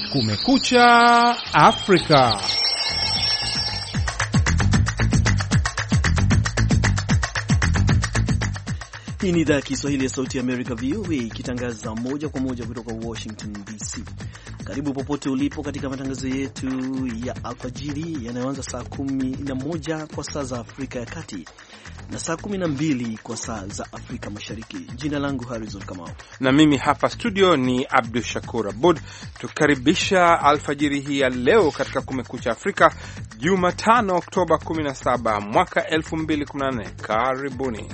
Kumekucha Afrika. Hii ni idhaa ya Kiswahili ya Sauti ya Amerika, VOA, ikitangaza moja kwa moja kutoka Washington DC. Karibu popote ulipo katika matangazo yetu ya alfajiri yanayoanza saa 11 kwa saa za Afrika ya Kati na saa 12 kwa saa za Afrika Mashariki. Jina langu Harrison Kamau, na mimi hapa studio ni Abdul Shakur Abud, tukaribisha alfajiri hii ya leo katika Kumekucha Afrika, Jumatano Oktoba 17 mwaka 2014. Karibuni.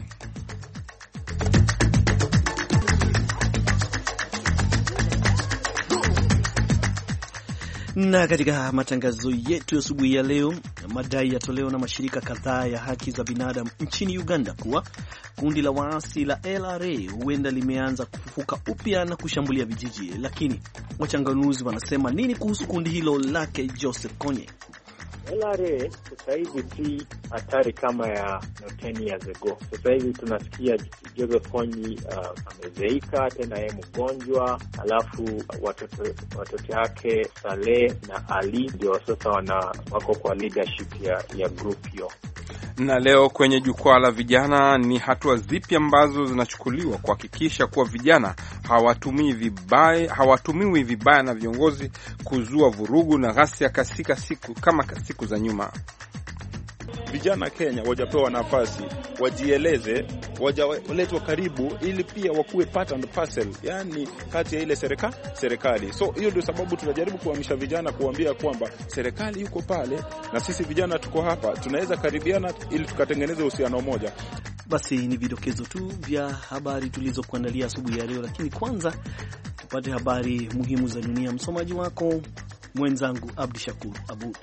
Na katika matangazo yetu asubuhi ya leo, madai yatolewa na mashirika kadhaa ya haki za binadamu nchini Uganda kuwa kundi la waasi la LRA huenda limeanza kufufuka upya na kushambulia vijiji. Lakini wachanganuzi wanasema nini kuhusu kundi hilo lake Joseph Kony? LRA sasa hivi si hatari kama ya 10 years ago. Sasa hivi tunasikia Joseph Kony amezeika, tena yeye mgonjwa, alafu watoto yake Saleh na Ali ndio sasa wako kwa leadership ya group hiyo. Na leo kwenye jukwaa la vijana, ni hatua zipi ambazo zinachukuliwa kuhakikisha kuwa vijana hawatumiwi vibaya na viongozi kuzua vurugu na ghasia kama siku za nyuma. Vijana Kenya wajapewa nafasi, wajieleze, wajaletwa karibu, ili pia wakuwe part and parcel, yani kati ya ile serikali. So hiyo ndio sababu tunajaribu kuhamisha vijana, kuambia kwamba serikali yuko pale na sisi vijana tuko hapa, tunaweza karibiana ili tukatengeneze uhusiano mmoja. Basi ni vidokezo tu vya habari tulizokuandalia asubuhi ya leo, lakini kwanza tupate habari muhimu za dunia. Msomaji wako mwenzangu Abdi Shakur Abud.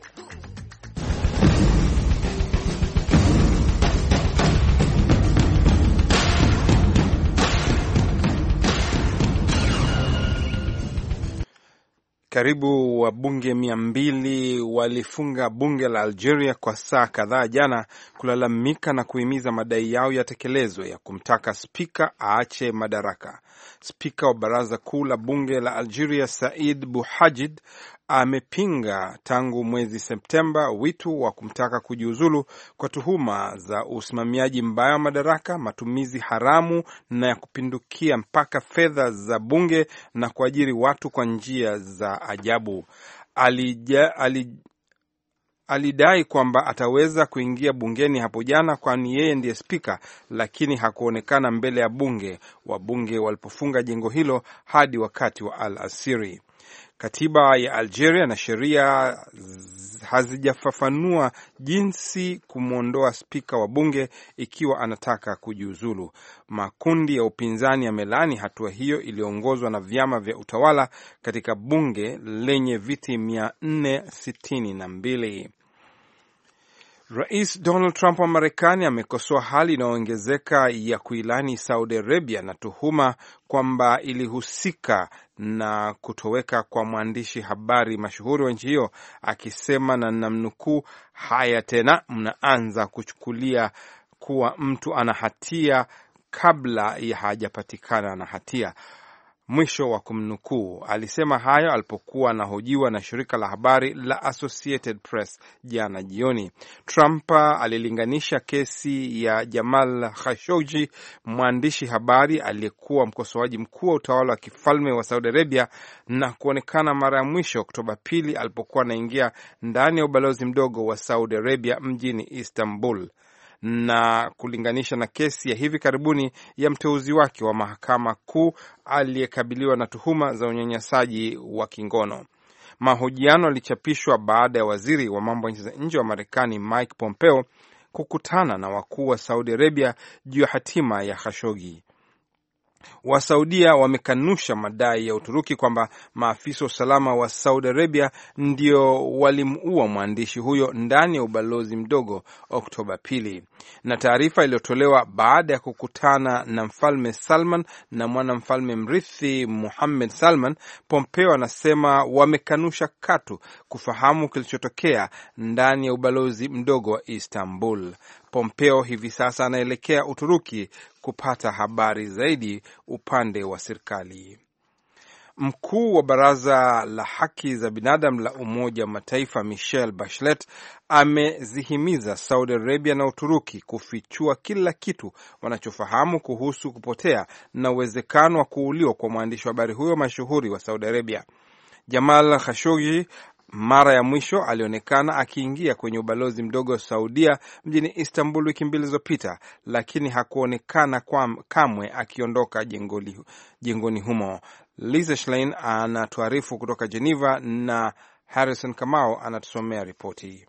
Karibu wabunge 200 walifunga bunge la Algeria kwa saa kadhaa jana kulalamika na kuhimiza madai yao yatekelezwe ya kumtaka spika aache madaraka. Spika wa baraza kuu la bunge la Algeria Said Bouhajid amepinga tangu mwezi Septemba wito wa kumtaka kujiuzulu kwa tuhuma za usimamiaji mbaya wa madaraka, matumizi haramu na ya kupindukia mpaka fedha za bunge na kuajiri watu kwa njia za ajabu. Alidai kwamba ataweza kuingia bungeni hapo jana, kwani yeye ndiye spika, lakini hakuonekana mbele ya wabunge walipofunga jengo hilo hadi wakati wa al-asiri. Katiba ya Algeria na sheria hazijafafanua jinsi kumwondoa spika wa bunge ikiwa anataka kujiuzulu. Makundi ya upinzani yamelaani hatua hiyo iliyoongozwa na vyama vya utawala katika bunge lenye viti 462. Rais Donald Trump wa Marekani amekosoa hali inayoongezeka ya kuilani Saudi Arabia na tuhuma kwamba ilihusika na kutoweka kwa mwandishi habari mashuhuri wa nchi hiyo, akisema, na namnukuu, haya tena mnaanza kuchukulia kuwa mtu ana hatia kabla ya hajapatikana na hatia, mwisho wa kumnukuu. Alisema hayo alipokuwa anahojiwa na shirika la habari la Associated Press jana jioni. Trump alilinganisha kesi ya Jamal Khashoggi, mwandishi habari aliyekuwa mkosoaji mkuu wa utawala wa kifalme wa Saudi Arabia, na kuonekana mara ya mwisho Oktoba 2 alipokuwa anaingia ndani ya ubalozi mdogo wa Saudi Arabia mjini Istanbul, na kulinganisha na kesi ya hivi karibuni ya mteuzi wake wa mahakama kuu aliyekabiliwa na tuhuma za unyanyasaji wa kingono. Mahojiano yalichapishwa baada ya waziri wa mambo ya nchi za nje wa Marekani Mike Pompeo kukutana na wakuu wa Saudi Arabia juu ya hatima ya Khashoggi. Wasaudia wamekanusha madai ya Uturuki kwamba maafisa wa usalama wa Saudi Arabia ndio walimuua mwandishi huyo ndani ya ubalozi mdogo Oktoba 2. Na taarifa iliyotolewa baada ya kukutana na Mfalme Salman na mwanamfalme mrithi Mohammed Salman, Pompeo anasema wamekanusha katu kufahamu kilichotokea ndani ya ubalozi mdogo wa Istanbul. Pompeo hivi sasa anaelekea Uturuki kupata habari zaidi upande wa serikali. Mkuu wa Baraza la Haki za Binadamu la Umoja wa Mataifa Michelle Bachelet amezihimiza Saudi Arabia na Uturuki kufichua kila kitu wanachofahamu kuhusu kupotea na uwezekano wa kuuliwa kwa mwandishi wa habari huyo mashuhuri wa Saudi Arabia. Jamal Khashoggi mara ya mwisho alionekana akiingia kwenye ubalozi mdogo wa Saudia mjini Istanbul wiki mbili zilizopita, lakini hakuonekana kamwe akiondoka jengoni humo. Lisa Schlein anatuarifu kutoka Geneva na Harrison Kamau anatusomea ripoti.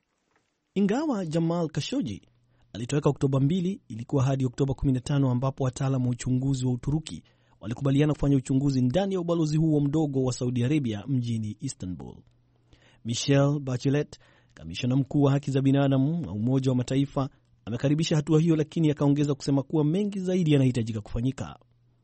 Ingawa Jamal Khashoggi alitoweka Oktoba 2, ilikuwa hadi Oktoba 15 ambapo wataalamu wa uchunguzi wa Uturuki walikubaliana kufanya uchunguzi ndani ya ubalozi huo mdogo wa Saudi Arabia mjini Istanbul. Michelle Bachelet, kamishna mkuu wa haki za binadamu wa Umoja wa Mataifa, amekaribisha hatua hiyo, lakini akaongeza kusema kuwa mengi zaidi yanahitajika kufanyika.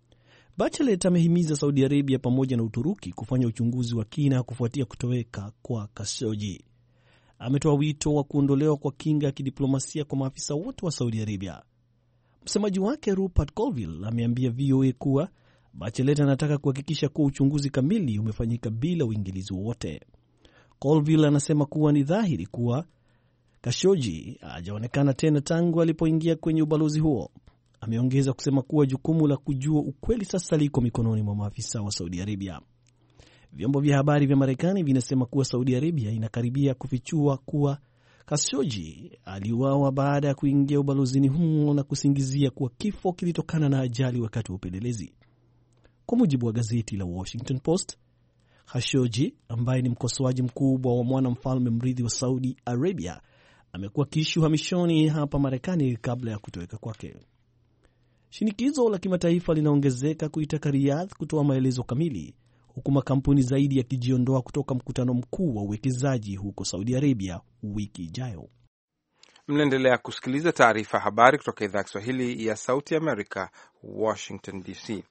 Bachelet amehimiza Saudi Arabia pamoja na Uturuki kufanya uchunguzi wa kina kufuatia kutoweka kwa Khashoggi. Ametoa wito wa kuondolewa kwa kinga ya kidiplomasia kwa maafisa wote wa Saudi Arabia. Msemaji wake Rupert Colville ameambia VOA kuwa Bachelet anataka kuhakikisha kuwa uchunguzi kamili umefanyika bila uingilizi wowote. Colville anasema kuwa ni dhahiri kuwa Khashoggi hajaonekana tena tangu alipoingia kwenye ubalozi huo. Ameongeza kusema kuwa jukumu la kujua ukweli sasa liko mikononi mwa maafisa wa Saudi Arabia. Vyombo vya habari vya Marekani vinasema kuwa Saudi Arabia inakaribia kufichua kuwa Khashoggi aliuawa baada ya kuingia ubalozini huo na kusingizia kuwa kifo kilitokana na ajali wakati wa upelelezi. Kwa mujibu wa gazeti la Washington Post, Khashoggi ambaye ni mkosoaji mkubwa wa mwanamfalme mrithi wa Saudi Arabia amekuwa akiishi uhamishoni hapa Marekani kabla ya kutoweka kwake. Shinikizo la kimataifa linaongezeka kuitaka Riyadh kutoa maelezo kamili, huku makampuni zaidi yakijiondoa kutoka mkutano mkuu wa uwekezaji huko Saudi Arabia wiki ijayo. Mnaendelea kusikiliza taarifa habari kutoka idhaa ya Kiswahili ya Sauti Amerika, Washington DC.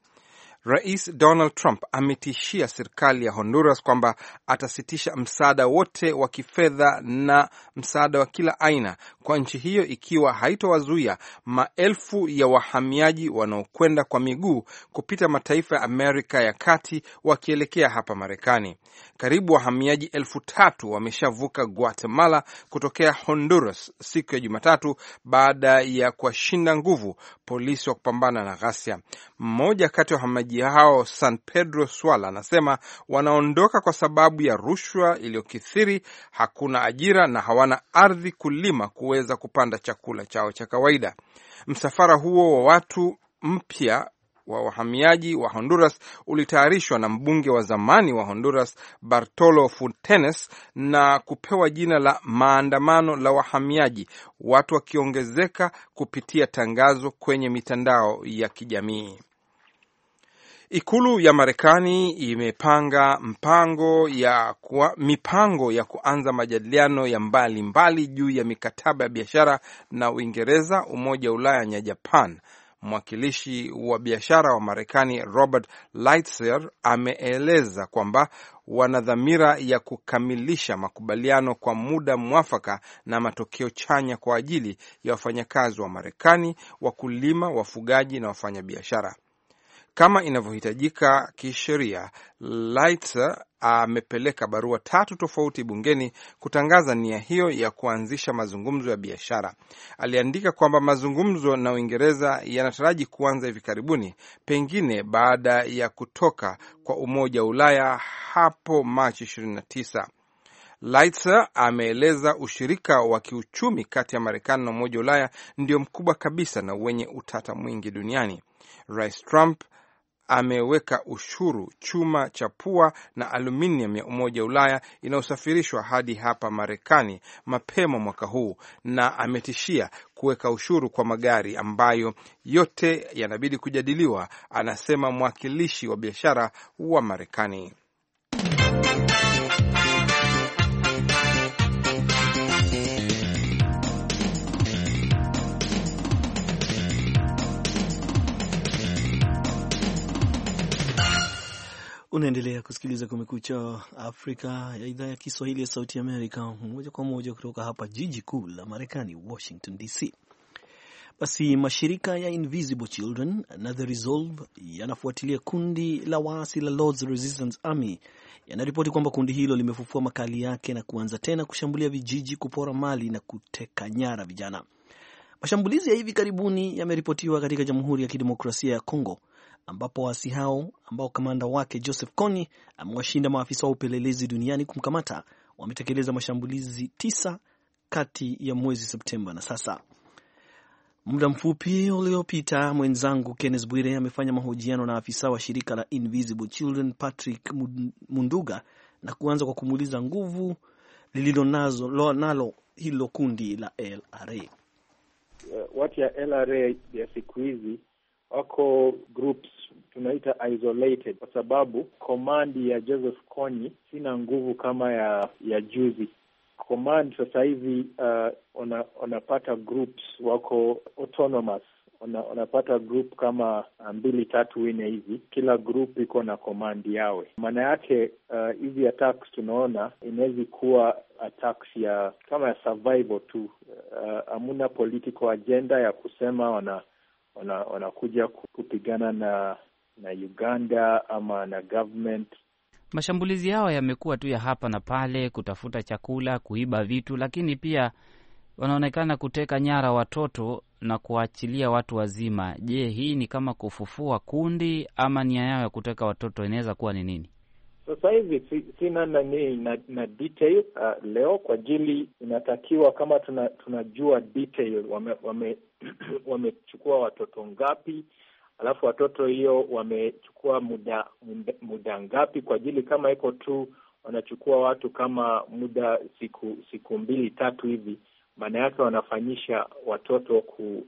Rais Donald Trump ametishia serikali ya Honduras kwamba atasitisha msaada wote wa kifedha na msaada wa kila aina kwa nchi hiyo ikiwa haitowazuia maelfu ya wahamiaji wanaokwenda kwa miguu kupita mataifa ya Amerika ya Kati wakielekea hapa Marekani. Karibu wahamiaji 3,000 wameshavuka Guatemala kutokea Honduras siku ya Jumatatu baada ya kuwashinda nguvu polisi wa kupambana na ghasia. Mmoja kati ya wahamiaji hao, San Pedro Swala, anasema wanaondoka kwa sababu ya rushwa iliyokithiri, hakuna ajira na hawana ardhi kulima kuweza kupanda chakula chao cha kawaida. Msafara huo wa watu mpya wa wahamiaji wa Honduras ulitayarishwa na mbunge wa zamani wa Honduras Bartolo Fuentes na kupewa jina la maandamano la wahamiaji, watu wakiongezeka kupitia tangazo kwenye mitandao ya kijamii. Ikulu ya Marekani imepanga mipango ya kuanza majadiliano ya mbali juu ya mikataba ya biashara na Uingereza, Umoja wa Ulaya na Japan. Mwakilishi wa biashara wa Marekani Robert Lighthizer ameeleza kwamba wana dhamira ya kukamilisha makubaliano kwa muda mwafaka na matokeo chanya kwa ajili ya wafanyakazi wa Marekani, wakulima, wafugaji na wafanyabiashara. Kama inavyohitajika kisheria, Lighthizer amepeleka barua 3 tofauti bungeni kutangaza nia hiyo ya kuanzisha mazungumzo ya biashara. Aliandika kwamba mazungumzo na Uingereza yanataraji kuanza hivi karibuni, pengine baada ya kutoka kwa Umoja wa Ulaya hapo Machi 29. Lighthizer ameeleza ushirika wa kiuchumi kati ya Marekani na Umoja wa Ulaya ndio mkubwa kabisa na wenye utata mwingi duniani. Rais Trump ameweka ushuru chuma cha pua na aluminium ya Umoja wa Ulaya inayosafirishwa hadi hapa Marekani mapema mwaka huu, na ametishia kuweka ushuru kwa magari ambayo yote yanabidi kujadiliwa, anasema mwakilishi wa biashara wa Marekani. Unaendelea kusikiliza Kumekucha Afrika ya idhaa ya Kiswahili ya Sauti Amerika, moja kwa moja kutoka hapa jiji kuu la Marekani, Washington DC. Basi mashirika ya Invisible Children na The Resolve yanafuatilia kundi la waasi la Lord's Resistance Army yanaripoti kwamba kundi hilo limefufua makali yake na kuanza tena kushambulia vijiji, kupora mali na kuteka nyara vijana. Mashambulizi ya hivi karibuni yameripotiwa katika Jamhuri ya Kidemokrasia ya Kongo, ambapo waasi hao ambao kamanda wake Joseph Kony amewashinda maafisa wa upelelezi duniani kumkamata, wametekeleza mashambulizi 9 kati ya mwezi Septemba na sasa. Muda mfupi uliopita mwenzangu Kenneth Bwire amefanya mahojiano na afisa wa shirika la Invisible Children Patrick Munduga na kuanza kwa kumuuliza nguvu nalo hilo kundi la LRA. Watu ya LRA ya siku hizi wako groups tunaita isolated, kwa sababu command ya Joseph Kony sina nguvu kama ya juzi. Command sasa hivi unapata groups wako autonomous, unapata group kama 2, 3, 4 hivi, kila group iko na command yawe. Maana yake hizi attacks tunaona inaweza kuwa attacks ya kama ya survival tu, hamuna political agenda ya kusema wanakuja kupigana na Uganda ama na government. Mashambulizi yao yamekuwa tu ya hapa na pale, kutafuta chakula, kuiba vitu, lakini pia wanaonekana kuteka nyara watoto na kuachilia watu wazima. Je, hii ni kama kufufua kundi ama nia yao ya kuteka watoto inaweza kuwa ni nini? Sasa hivi sina na detail leo, kwa ajili inatakiwa kama tunajua detail wamechukua watoto ngapi, alafu watoto hiyo wamechukua muda ngapi, kwa ajili kama iko tu wanachukua watu kama muda siku 2, 3 hivi, maana yake wanafanyisha watoto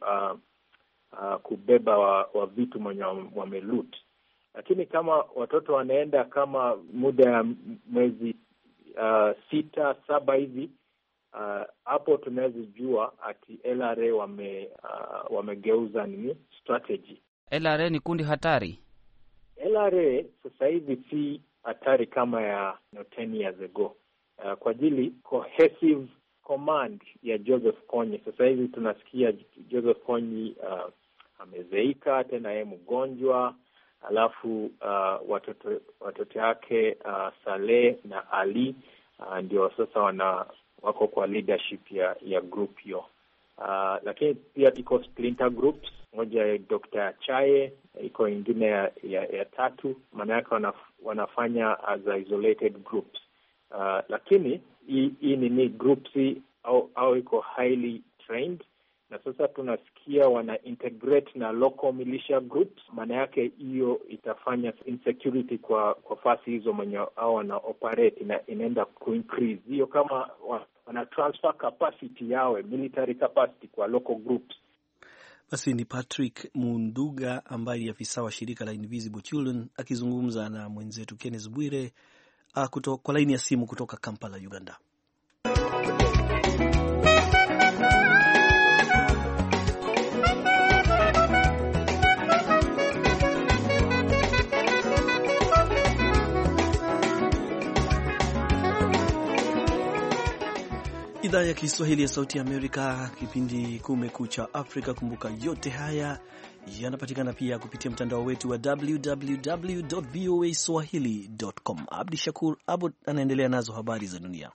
kubeba wa vitu mwenye wameloot. Lakini kama watoto wanaenda kama muda ya mwezi 6, 7 hivi, hapo tunaweza jua ati LRA wamegeuza nini strategy. LRA ni kundi hatari. LRA sasa hivi si hatari kama ya 10 years ago. Kwa ajili cohesive command ya Joseph Kony, sasa hivi tunasikia Joseph Kony amezeika, tena yeye mgonjwa, alafu watoto yake Saleh na Ali ndio sasa wako kwa leadership ya group hiyo. Lakini pia iko splinter groups, moja ya Dr. Chaye, iko ingine ya 3, maana yake wanafanya as isolated groups. Lakini hii ni groups au iko highly trained, na sasa tunasikia wana integrate na local militia groups. Maana yake hiyo itafanya insecurity kwa fasi hizo mwenye au wana operate na inaenda ku-increase hiyo, kama wana transfer capacity yawe, military capacity kwa local groups. Basi ni Patrick Munduga ambaye ni afisa wa shirika la Invisible Children akizungumza na mwenzetu Kenneth Bwire kwa laini ya simu kutoka Kampala, Uganda. Idhaa ya Kiswahili ya Sauti ya Amerika, kipindi Kumekucha Afrika. Kumbuka yote haya yanapatikana pia kupitia mtandao wetu wa www.voaswahili.com. Abdi Shakur Abud anaendelea nazo habari za dunia.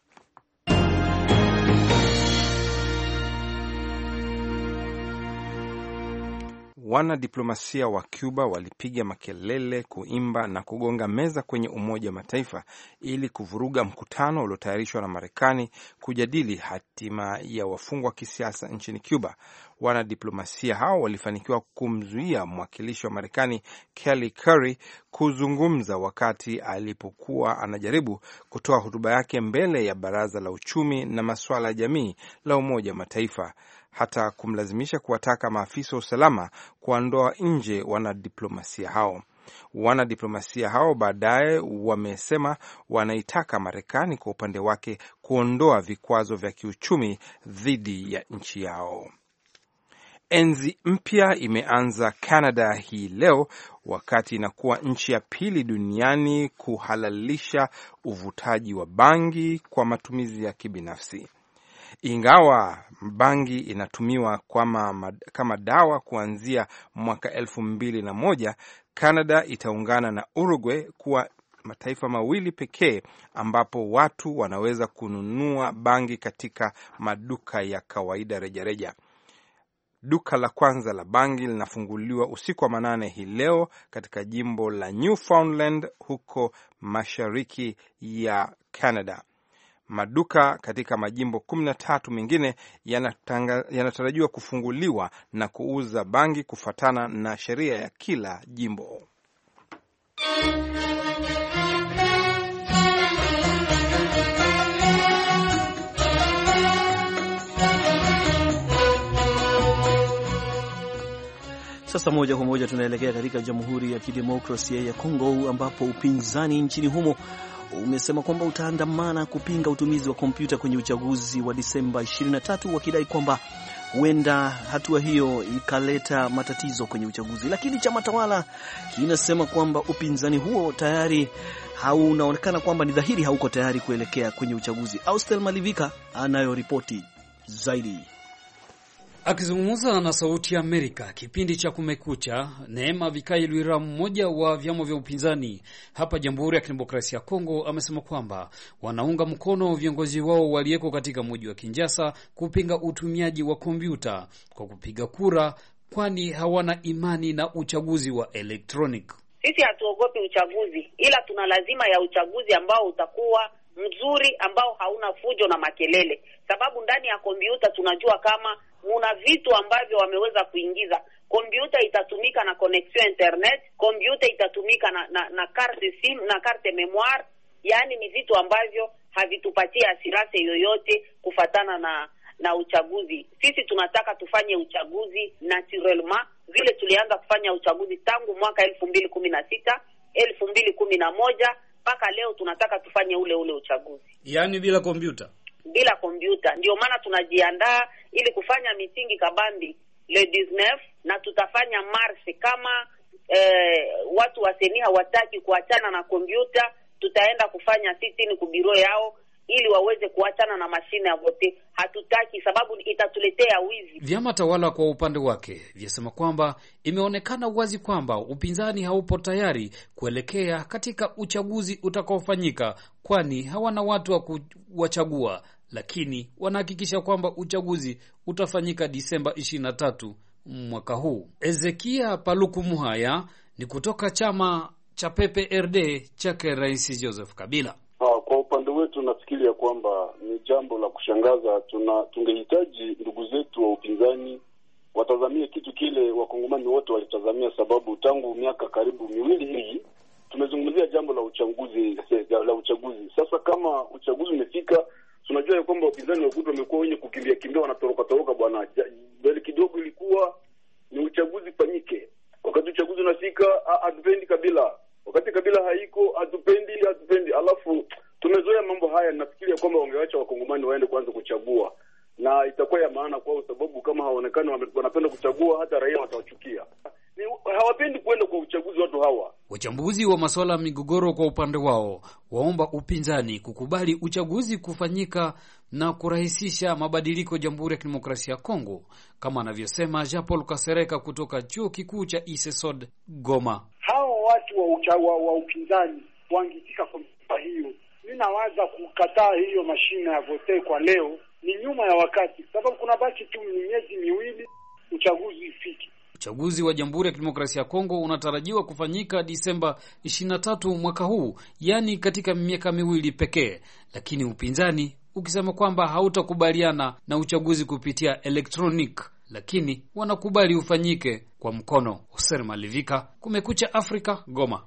Wanadiplomasia wa Cuba walipiga makelele, kuimba na kugonga meza kwenye Umoja wa Mataifa ili kuvuruga mkutano uliotayarishwa na Marekani kujadili hatima ya wafungwa wa kisiasa nchini Cuba. Wanadiplomasia hao walifanikiwa kumzuia mwakilishi wa Marekani Kelly Currie kuzungumza wakati alipokuwa anajaribu kutoa hotuba yake mbele ya Baraza la Uchumi na Masuala ya Jamii la Umoja wa Mataifa, hata kumlazimisha kuwataka maafisa wa usalama kuondoa nje wanadiplomasia hao. Wanadiplomasia hao baadaye wamesema wanaitaka Marekani kwa upande wake kuondoa vikwazo vya kiuchumi dhidi ya nchi yao. Enzi mpya imeanza Canada hii leo, wakati inakuwa nchi ya pili duniani kuhalalisha uvutaji wa bangi kwa matumizi ya kibinafsi. Ingawa bangi inatumiwa kama dawa kuanzia mwaka 2001, Canada itaungana na Uruguay kuwa mataifa mawili pekee ambapo watu wanaweza kununua bangi katika maduka ya kawaida rejareja. Duka la kwanza la bangi linafunguliwa usiku wa manane hii leo katika jimbo la Newfoundland huko mashariki ya Canada. Maduka katika majimbo 13 mengine yanatarajiwa kufunguliwa na kuuza bangi kufuatana na sheria ya kila jimbo. Sasa moja kwa moja tunaelekea katika Jamhuri ya Kidemokrasia ya Kongo ambapo upinzani nchini humo umesema kwamba utaandamana kupinga utumizi wa kompyuta kwenye uchaguzi wa Disemba 23 wakidai kwamba huenda hatua hiyo ikaleta matatizo kwenye uchaguzi. Lakini chama tawala kinasema kwamba upinzani huo tayari unaonekana kwamba ni dhahiri hauko tayari kuelekea kwenye uchaguzi. Austel Malivika anayo ripoti zaidi. Akizungumza na Sauti ya Amerika kipindi cha Kumekucha, Neema Vikailwira, mmoja wa vyama vya upinzani hapa Jamhuri ya Kidemokrasia ya Kongo, amesema kwamba wanaunga mkono viongozi wao walioko katika mji wa Kinshasa kupinga utumiaji wa kompyuta kwa kupiga kura, kwani hawana imani na uchaguzi wa electronic. Sisi hatuogopi uchaguzi, ila tuna lazima ya uchaguzi ambao utakuwa mzuri, ambao hauna fujo na makelele, sababu ndani ya kompyuta tunajua kama muna vitu ambavyo wameweza kuingiza. Kompyuta itatumika na connection internet, kompyuta itatumika na carte SIM na carte memoire, yani ni vitu ambavyo havitupatia asirase yoyote kufatana na uchaguzi. Sisi tunataka tufanye uchaguzi naturellement vile tulianza kufanya uchaguzi tangu mwaka 2016, 2011 mpaka leo tunataka tufanye ule uchaguzi. Yani bila kompyuta. Bila kompyuta. Ndio maana tunajiandaa ili kufanya mitingi kabambi le 19 na tutafanya marche kama watu wa seni hawataki kuachana na kompyuta, tutaenda kufanya sitini kubiro yao ili waweze kuachana na mashine ya vote. Hatutaki sababu itatuletea wizi. Vyama tawala kwa upande wake vyasema kwamba imeonekana wazi kwamba upinzani haupo tayari kuelekea katika uchaguzi utakaofanyika, kwani hawana watu wa kuwachagua, lakini wanahakikisha kwamba uchaguzi utafanyika Disemba 23 mwaka huu. Ezekia Paluku Muhaya ni kutoka chama cha PPRD chake Rais Joseph Kabila. Kwa upande wetu nafikiria kwamba ni jambo la kushangaza. Tungehitaji ndugu zetu wa upinzani watazamie kitu kile wakongomani wote walitazamia, sababu tangu miaka karibu miwili hii tumezungumzia jambo la uchaguzi. Sasa kama uchaguzi umefika, tunajua kwamba wapinzani wakubwa wamekuwa wenye kimbia wanatoroka bwana. Bali kidogo ilikuwa ni uchaguzi fanyike. Wakati uchaguzi unafika, hatupendi Kabila. Wakati Kabila haiko, hatupendi. Alafu tumezoea mambo haya. Nafikiria kwamba wangeacha wakongomani waende kwanza kuchagua, na itakuwa ya maana kwao, sababu kama haonekani wanapenda kuchagua, hata raia watawachukia. Hawapendi kwenda kwa uchaguzi watu hawa. Wachambuzi wa masuala ya migogoro kwa upande wao waomba upinzani kukubali uchaguzi kufanyika na kurahisisha mabadiliko Jamhuri ya Kidemokrasia ya Kongo, kama anavyosema Jean Paul Kasereka kutoka Chuo Kikuu cha ISESOD Goma. Hao watu wa upinzani wangitika kwa hiyo. Mimi nawaza kukataa hiyo mashine ya vote kwa leo ni nyuma ya wakati, sababu kuna baki tu miezi miwili uchaguzi ifike. Uchaguzi wa Jamhuri ya Kidemokrasia ya Kongo unatarajiwa kufanyika Disemba 23 mwaka huu, yani katika miaka miwili pekee, lakini upinzani ukisema kwamba hautakubaliana na uchaguzi kupitia electronic, lakini wanakubali ufanyike kwa mkono. Hoser Malivika, Kumekucha Afrika, Goma.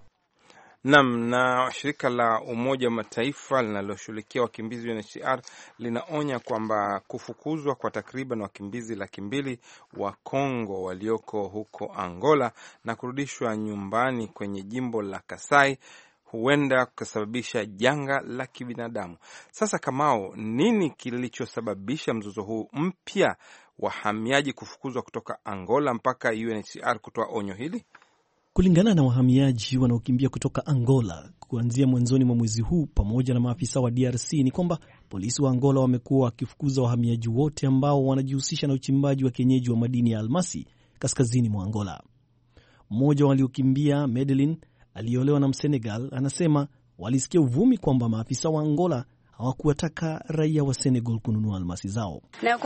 Na shirika la Umoja wa Mataifa linaloshughulikia wakimbizi UNHCR linaonya kwamba kufukuzwa kwa takriban wakimbizi 200,000 wa Kongo walioko huko Angola na kurudishwa nyumbani kwenye jimbo la Kasai huenda kusababisha janga la kibinadamu. Sasa Kamao, nini kilichosababisha mzozo huu mpya, wahamiaji kufukuzwa kutoka Angola mpaka UNHCR kutoa onyo hili? Kulingana na wahamiaji wanaokimbia kutoka Angola kuanzia mwanzoni mwa mwezi huu pamoja na maafisa wa DRC ni kwamba polisi wa Angola wamekuwa wakifukuza wahamiaji wote ambao wanajihusisha na uchimbaji wa kienyeji wa madini ya almasi kaskazini mwa Angola. Mmoja waliokimbia, Medellin, aliolewa na Msenegal, anasema walisikia uvumi kwamba maafisa wa Angola hawakuwataka raia wa Senegal kununua almasi zao.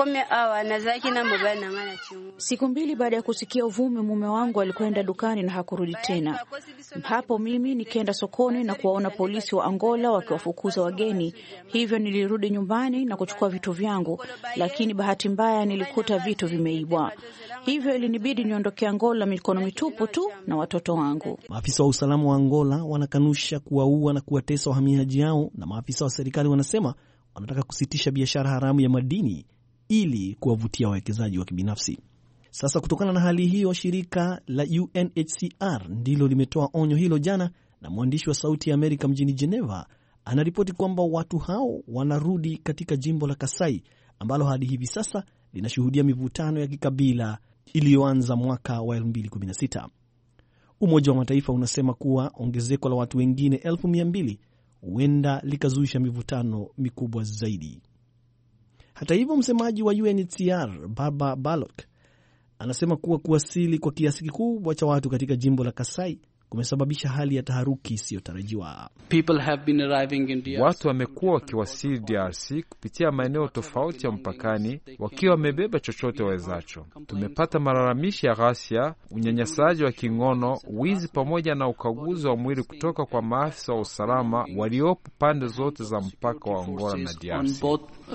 Siku 2 baada ya kusikia uvumi, mume wangu alikwenda dukani na hakurudi tena. Hapo mimi nikaenda sokoni na kuwaona polisi wa Angola wakiwafukuza wageni. Hivyo nilirudi nyumbani na kuchukua vitu vyangu, lakini bahati mbaya nilikuta vitu vimeibwa. Hivyo ilinibidi niondoke Angola mikono mitupu tu na watoto wangu. Maafisa wa usalama wa Angola wanakanusha kuwaua na kuwatesa wahamiaji hao, na maafisa wa serikali wanasema wanataka kusitisha biashara haramu ya madini ili kuwavutia wawekezaji wa kibinafsi. Sasa kutokana na hali hiyo, shirika la UNHCR ndilo limetoa onyo hilo jana, na mwandishi wa Sauti ya Amerika mjini Geneva anaripoti kwamba watu hao wanarudi katika jimbo la Kasai ambalo hadi hivi sasa linashuhudia mivutano ya kikabila iliyoanza mwaka wa 2016. Umoja wa Mataifa unasema kuwa ongezeko la watu wengine 200,000 huenda likazusha mivutano mikubwa zaidi. Hata hivyo, msemaji wa UNHCR Barbara Baloch anasema kuwa kuwasili kwa kiasi kikubwa cha watu katika jimbo la Kasai kumesababisha hali ya taharuki isiyotarajiwa. Watu wamekuwa wakiwasili DRC kupitia maeneo tofauti ya mpakani wakiwa wamebeba chochote wawezacho. Tumepata malalamishi ya ghasia, unyanyasaji wa kingono, wizi pamoja na ukaguzi wa mwili kutoka kwa maafisa wa usalama waliopo pande zote za mpaka wa Angola na DRC.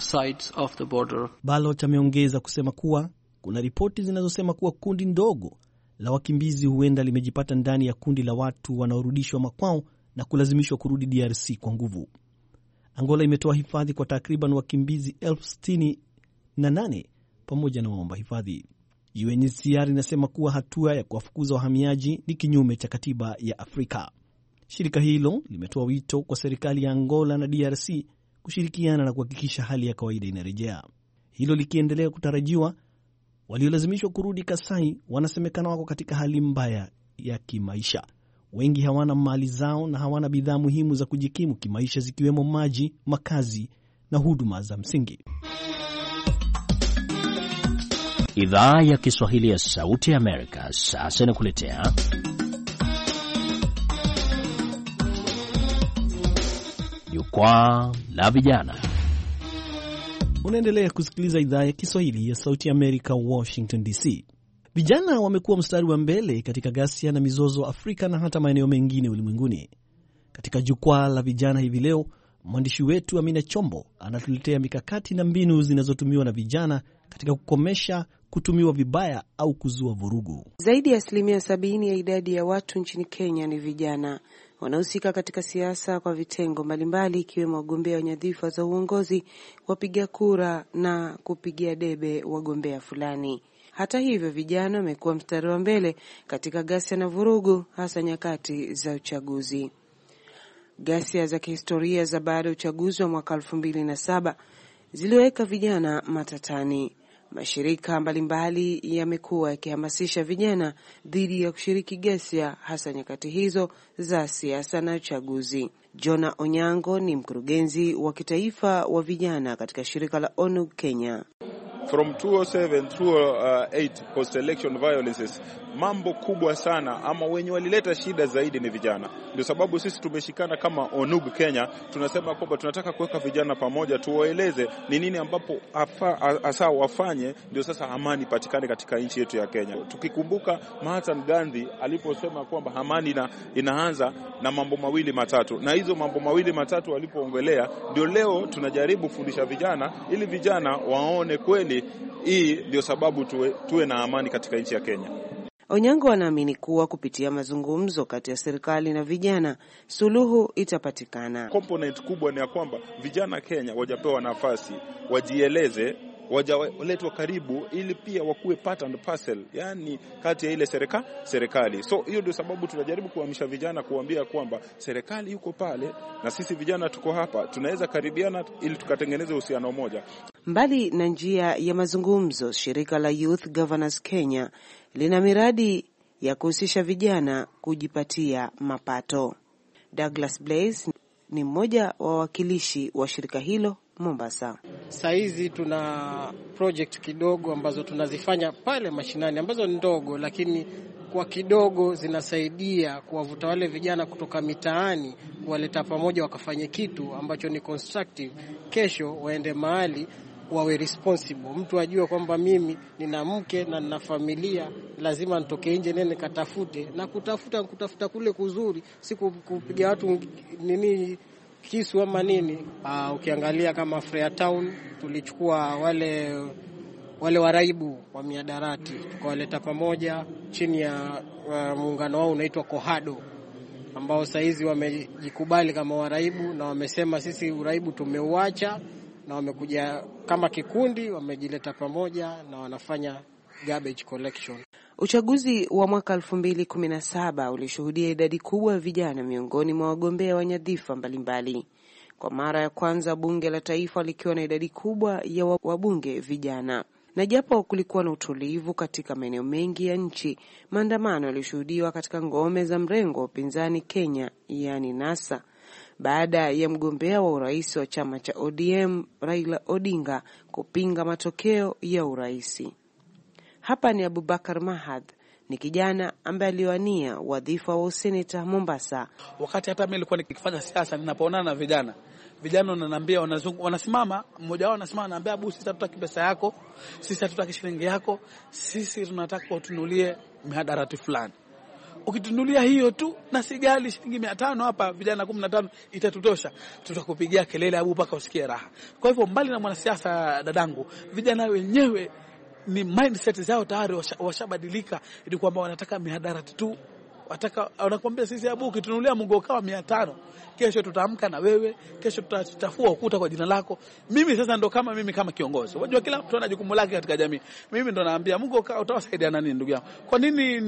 Baloch ameongeza kusema kuwa kuna ripoti zinazosema kuwa kundi ndogo la wakimbizi huenda limejipata ndani ya kundi la watu wanaorudishwa makwao na kulazimishwa kurudi DRC kwa nguvu. Angola imetoa hifadhi kwa takriban wakimbizi 68,000 pamoja na waomba hifadhi. UNHCR inasema kuwa hatua ya kuwafukuza wahamiaji ni kinyume cha katiba ya Afrika. Shirika hilo limetoa wito kwa serikali ya Angola na DRC kushirikiana na kuhakikisha hali ya kawaida inarejea. Hilo likiendelea kutarajiwa, waliolazimishwa kurudi Kasai wanasemekana wako katika hali mbaya ya kimaisha. Wengi hawana mali zao na hawana bidhaa muhimu za kujikimu kimaisha, zikiwemo maji, makazi na huduma za msingi. Idhaa ya Kiswahili ya Sauti ya Amerika sasa inakuletea Jukwaa la Vijana. Unaendelea kusikiliza idhaa ya Kiswahili ya Sauti ya Amerika, Washington DC. Vijana wamekuwa mstari wa mbele katika ghasia na mizozo Afrika na hata maeneo mengine ulimwenguni. Katika Jukwaa la Vijana hivi leo, mwandishi wetu Amina Chombo anatuletea mikakati na mbinu zinazotumiwa na vijana katika kukomesha kutumiwa vibaya au kuzua vurugu. Zaidi ya 70% ya idadi ya watu nchini Kenya ni vijana. Wanahusika katika siasa kwa vitengo mbalimbali, ikiwemo wagombea wa nyadhifa za uongozi, wapiga kura na kupigia debe wagombea fulani. Hata hivyo, vijana wamekuwa mstari wa mbele katika ghasia na vurugu, hasa nyakati za uchaguzi. Ghasia za kihistoria za baada ya uchaguzi wa mwaka 2007 ziliweka vijana matatani. Mashirika mbalimbali yamekuwa yakihamasisha vijana dhidi ya kushiriki ghasia, hasa nyakati hizo za siasa na uchaguzi. Jona Onyango ni mkurugenzi wa kitaifa wa vijana katika shirika la ONU Kenya. From 2007 through 8 post-election violences, mambo kubwa sana ama wenye walileta shida zaidi ni vijana. Ndio sababu sisi tumeshikana kama ONUG Kenya, tunasema kwamba tunataka kuweka vijana pamoja, tuwaeleze ni nini ambapo hasa wafanye ndio sasa amani patikane katika nchi yetu ya Kenya. Tukikumbuka Mahatma Gandhi aliposema kwamba amani inaanza na mambo mawili matatu, na hizo mambo mawili matatu walipoongelea, ndio leo tunajaribu kufundisha vijana ili vijana waone kweli hii ndio sababu tuwe na amani katika nchi ya Kenya. Onyango anaamini kuwa kupitia mazungumzo kati ya serikali na vijana, suluhu itapatikana. Component kubwa ni ya kwamba vijana Kenya wajapewa nafasi, wajieleze, wajaletwa karibu ili pia wakuwe part and parcel, yani kati ya ile serikali. So hiyo ndio sababu tunajaribu kuhamisha vijana, kuambia kwamba serikali yuko pale na sisi vijana tuko hapa, tunaweza karibiana ili tukatengeneze uhusiano mmoja. Mbali na njia ya mazungumzo, shirika la Youth Governors Kenya lina miradi ya kuhusisha vijana kujipatia mapato. Douglas Blaze ni mmoja wa wawakilishi wa shirika hilo Mombasa. Saizi tuna project kidogo ambazo tunazifanya pale mashinani ambazo ni ndogo, lakini kwa kidogo zinasaidia kuwavuta wale vijana kutoka mitaani, kuwaleta pamoja wakafanye kitu ambacho ni constructive. Kesho waende mahali wawe responsible. Mtu ajue kwamba mimi nina mke na nina familia, lazima nitoke nje nene katafute, na kutafuta kule kuzuri, si kupiga watu nini kisu ama nini. Ukiangalia kama Freetown tulichukua wale waraibu wa miadarati tukawaleta pamoja chini ya muungano wao unaitwa Kohado, ambao saizi wamejikubali kama waraibu na wamesema sisi uraibu tumeuacha, na wamekuja kama kikundi, wamejileta pamoja na wanafanya garbage collection. Uchaguzi wa mwaka 2017 ulishuhudia idadi kubwa ya vijana miongoni mwa wagombea wa nyadhifa mbalimbali. Kwa mara ya kwanza bunge la taifa likiwa na idadi kubwa ya wabunge vijana. Na japo kulikuwa na utulivu katika maeneo mengi ya nchi, maandamano yalishuhudiwa katika ngome za mrengo wa upinzani Kenya, yani NASA, baada ya mgombea wa urais wa chama cha ODM Raila Odinga kupinga matokeo ya urais. Hapa ni Abubakar Mahad, ni kijana ambaye aliwania wadhifa wa useneta Mombasa. Wakati hata mimi nilikuwa nikifanya siasa, ninapoonana na vijana wananiambia, wanasimama, mmoja wao anasimama ananiambia, "Abu, sisi hatutaki pesa yako, sisi hatutaki shilingi yako, sisi tunataka utunulie mihadarati fulani. Ukitunulia hiyo tu na sigali shilingi 500 hapa vijana 15 itatutosha, tutakupigia kelele Abu mpaka usikie raha." Kwa hivyo mbali na mwanasiasa dadangu, vijana wenyewe ni mindset zao tayari washabadilika, ili kwamba wanataka mihadarati tu. Wanakuambia sisi Abu ukitunulia mgoka wa 500, kesho tutaamka na wewe, kesho tutachafua ukuta kwa jina lako. Mimi sasa ndo kama mimi kama kiongozi. Unajua kila mtu ana jukumu lake katika jamii. Mimi ndo naambia mgoka utawasaidia nani ndugu yangu? Kwa nini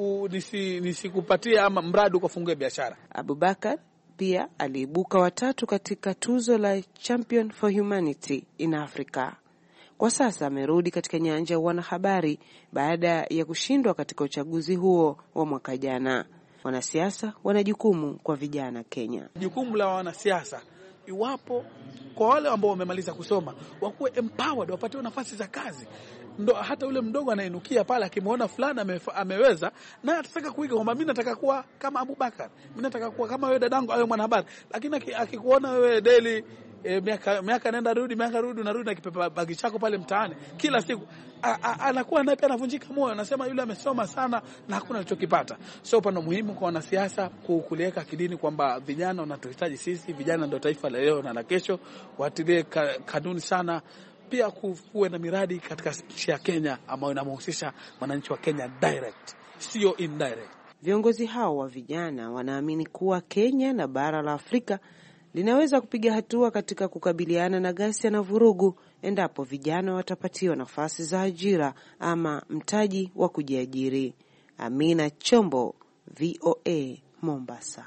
nisikupatie ama mradi ukafungue biashara? Abubakar pia aliibuka watatu katika tuzo la Champion for Humanity in Africa. Kwa sasa amerudi katika nyanja ya wanahabari baada ya kushindwa katika uchaguzi huo wa mwaka jana. Wanasiasa wana jukumu kwa vijana Kenya. Jukumu la wanasiasa, iwapo kwa wale ambao wamemaliza kusoma, wakuwe empowered, wapatiwe nafasi za kazi. Ndo hata yule mdogo anainukia pale akimuona fulani ameweza, na atataka kuiga kwamba mimi nataka kuwa kama Abubakar, mimi nataka kuwa kama wewe dadangu awe mwanahabari. Lakini akikuona wewe daily miaka nenda rudi, miaka rudi unarudi na kipepa bagi chako pale mtaani kila siku, anakuwa naye pia anavunjika moyo, anasema yule amesoma sana na hakuna alichokipata. So pano muhimu kwa wanasiasa kuliweka kidini kwamba vijana wanatuhitaji sisi, vijana ndio taifa la leo na la kesho, watilie kanuni sana. Pia kuwe na miradi katika nchi ya Kenya ambayo inamhusisha wananchi wa Kenya direct, sio indirect. Viongozi hao wa vijana wanaamini kuwa Kenya na bara la Afrika linaweza kupiga hatua katika kukabiliana na ghasia na vurugu endapo vijana watapatiwa nafasi za ajira ama mtaji wa kujiajiri. Amina Chombo, VOA, Mombasa.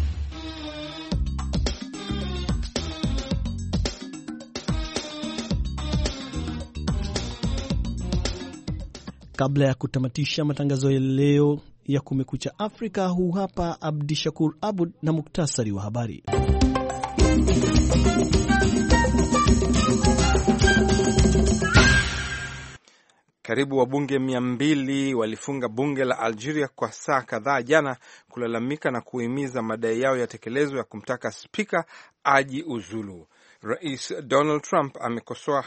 Kabla ya kutamatisha matangazo ya leo ya Kumekucha Afrika, huu hapa Abdishakur Abud na muktasari wa habari. Karibu wabunge 200 walifunga bunge la Algeria kwa saa kadhaa jana kulalamika na kuhimiza madai yao yatekelezwe ya kumtaka spika ajiuzulu. Rais Donald Trump amekosoa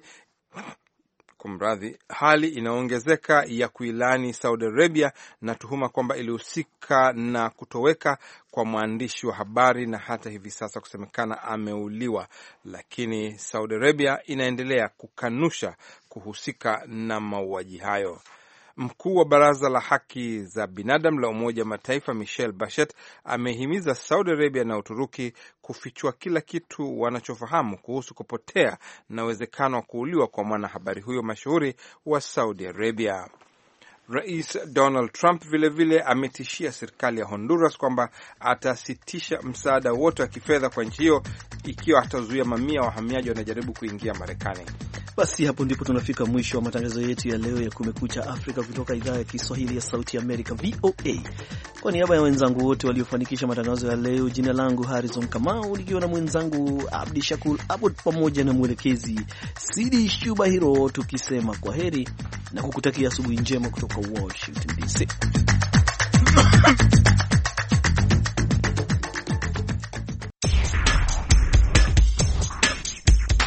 hali inaongezeka ya kuilani Saudi Arabia na tuhuma kwamba ilihusika na kutoweka kwa mwandishi wa habari na hata hivi sasa kusemekana ameuliwa, lakini Saudi Arabia inaendelea kukanusha kuhusika na mauaji hayo. Mkuu wa Baraza la Haki za Binadamu la Umoja wa Mataifa Michelle Bachelet amehimiza Saudi Arabia na Uturuki kufichua kila kitu wanachofahamu kuhusu kupotea na uwezekano wa kuuliwa kwa mwanahabari huyo mashuhuri wa Saudi Arabia. Rais Donald Trump vilevile ametishia serikali ya Honduras kwamba atasitisha msaada wote wa kifedha kwa nchi hiyo ikiwa atazuia mamia wahamiaji wanajaribu kuingia Marekani. Basi hapo ndipo tunafika mwisho wa matangazo yetu ya leo ya Kumekucha Afrika kutoka idhaa ya Kiswahili ya Sauti ya Amerika, VOA. Kwa niaba ya wenzangu wote waliofanikisha matangazo ya leo, jina langu Harrison Kamau, nikiwa na mwenzangu Abdi Shakur Abud pamoja na mwelekezi Sidi Shubahiro, tukisema kwa heri na kukutakia asubuhi njema kutoka Washington DC.